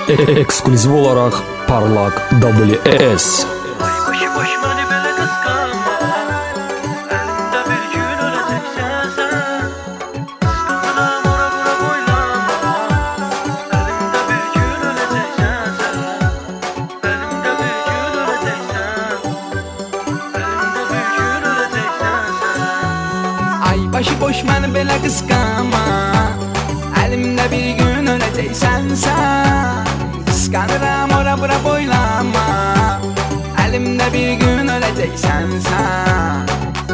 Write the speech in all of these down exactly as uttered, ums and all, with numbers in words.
Ekskluziv olaraq Parlak W S. Boş boş beni belə qısqanma, əlində bir gün öləcəksən sən. Qısqanıram ora bura boylama, əlində bir gün öləcəksən sən. Əlində bir gün öləcəksən, əlində bir gün öləcəksən sən. Ay başı boş məni belə qısqanma, əlimdə bir gün öləcəksən sən. Qısqanıram ora bura boylama, əlimdə bir gün öləcəksən sən.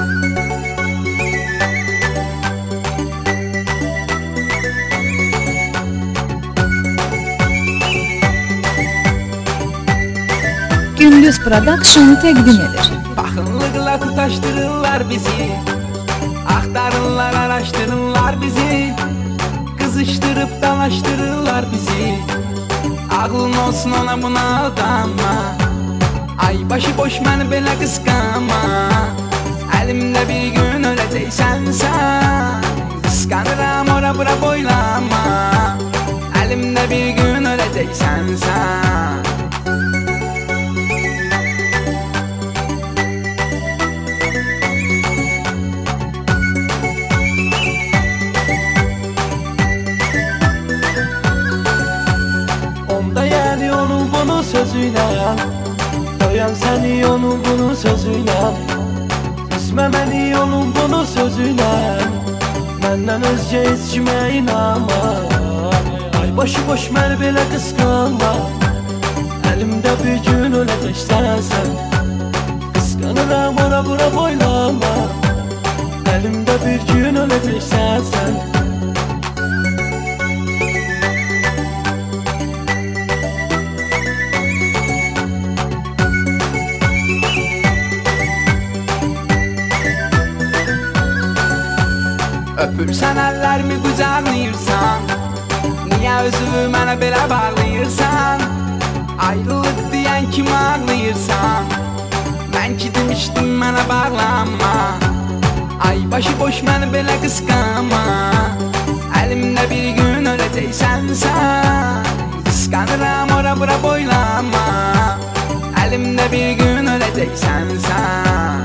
Gündüz Production təqdim edir. Baxınlıqla tutaşdırırlar bizi, axtarırlar, araşdırırlar bizi, qızışdırıb dalaşdırırlar bizi. Ağlın olsun ona buna aldanma, ay başı boş məni belə qısqanma, əlimdə bir gün öləcəksən sən. Qısqanıram ora bura boylama, əlimdə bir gün öləcəksən sən. Onda yəni onun bunu sözüyle, doyan səni onun bunu sözüyle, üzmə məni onun bunu sözüyle, məndən özgə heç kimə inanma. Ay başı boş məni belə qısqanma, əlimdə bir gün öləcəksən sən. Qısqanıram ora bura boylama, əlimdə bir gün öləcəksən sən. Öpürsən əllərimi qucaqlayırsan, niyə özünü mənə belə bağlayırsan? Ayrılıq deyən kimi ağlayırsan, mən ki demişdim mənə bağlanma. Ay başı boş məni belə qısqanma, əlimdə bir gün öləcəksən sən. Qısqanıram ora bura boylama, əlimdə bir gün öləcəksən sən.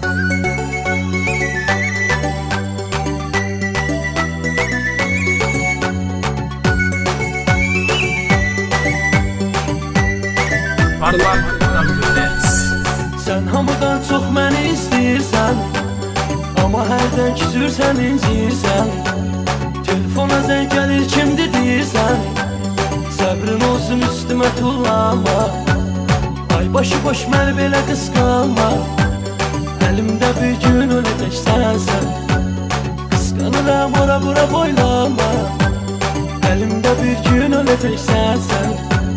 Parlak W S. Sən hamıdan çox məni istəyirsən, amma hərdən küsürsən, incirsən. Telefona zəng gəlir kimdir deyirsən, səbrin olsun üstümə tullama. Ay başı boş məni belə qısqanma, əlimdə bir gün öləcəksən sən. Qısqanıram ora bura boylama, əlimdə bir gün öləcəksən sən.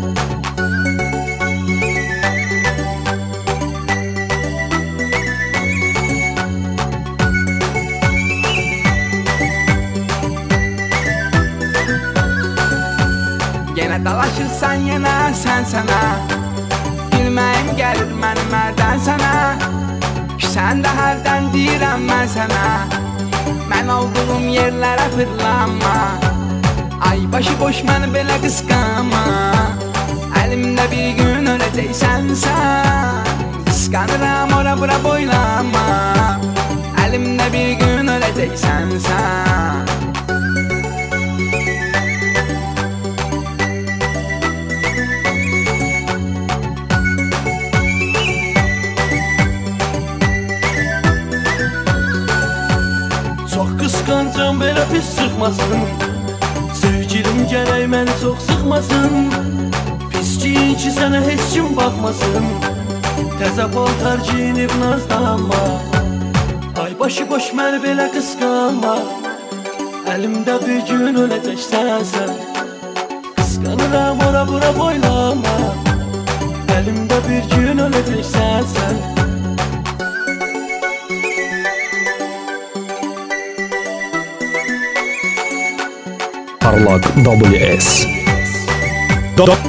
Yenə dalaşırsan yenə sən sənə, bilməyim gəlir mənim hərdən sənə. Sən də hərdən deyirəm mən sənə, mən olduğum yerlərə fırlanma. Ay başı boş məni belə qısqanma, əlimdə bir gün öləcəksən sən. Qısqanıram ora bura boylama, əlimdə bir gün öləcəksən sən. Çox qısqancam belə pis çıxmasın, sevgilim gərək məni çox sıxmasın. Pis giyin ki sənə heç kim baxmasın, təzə paltar giyinib nazlanma. Ay başı boş məni belə qısqanma, əlimdə bir gün öləcəksən sən. Qısqanıram ora bura boylama, əlimdə bir gün öləcəksən sən. Parlak W S.